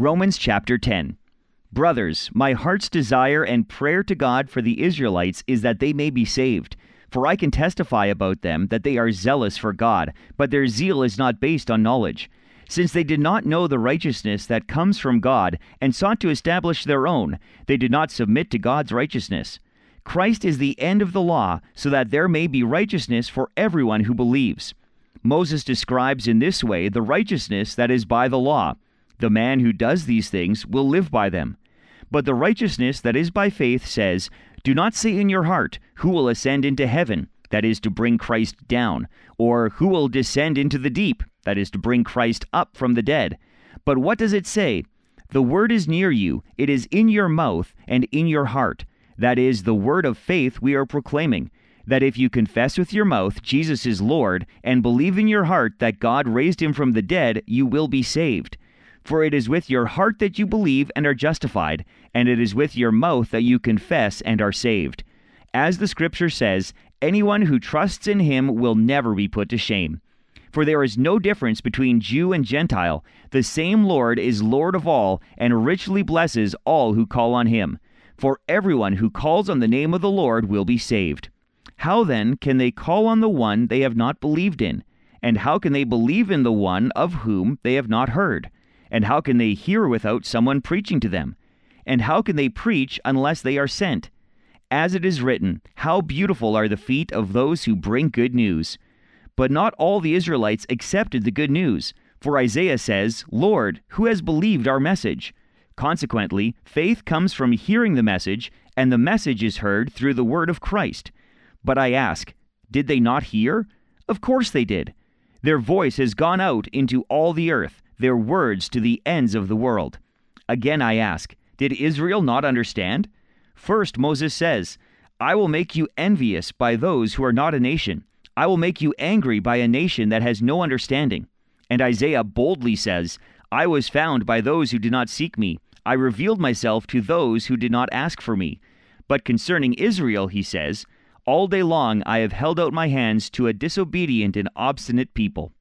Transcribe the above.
Romans chapter 10. Brothers, my heart's desire and prayer to God for the Israelites is that they may be saved. For I can testify about them that they are zealous for God, but their zeal is not based on knowledge. Since they did not know the righteousness that comes from God and sought to establish their own, they did not submit to God's righteousness. Christ is the end of the law, so that there may be righteousness for everyone who believes. Moses describes in this way the righteousness that is by the law. The man who does these things will live by them. But the righteousness that is by faith says, "Do not say in your heart, 'Who will ascend into heaven?' that is to bring Christ down, or 'Who will descend into the deep?' that is to bring Christ up from the dead. But what does it say? The word is near you, it is in your mouth and in your heart. That is the word of faith we are proclaiming, that if you confess with your mouth Jesus is Lord, and believe in your heart that God raised him from the dead, you will be saved. For it is with your heart that you believe and are justified, and it is with your mouth that you confess and are saved. As the Scripture says, anyone who trusts in him will never be put to shame. For there is no difference between Jew and Gentile. The same Lord is Lord of all, and richly blesses all who call on him. For everyone who calls on the name of the Lord will be saved. How then can they call on the one they have not believed in? And how can they believe in the one of whom they have not heard? And how can they hear without someone preaching to them? And how can they preach unless they are sent? As it is written, how beautiful are the feet of those who bring good news. But not all the Israelites accepted the good news. For Isaiah says, Lord, who has believed our message? Consequently, faith comes from hearing the message, and the message is heard through the word of Christ. But I ask, did they not hear? Of course they did. Their voice has gone out into all the earth, their words to the ends of the world. Again I ask, did Israel not understand? First Moses says, I will make you envious by those who are not a nation. I will make you angry by a nation that has no understanding. And Isaiah boldly says, I was found by those who did not seek me. I revealed myself to those who did not ask for me. But concerning Israel, he says, all day long I have held out my hands to a disobedient and obstinate people.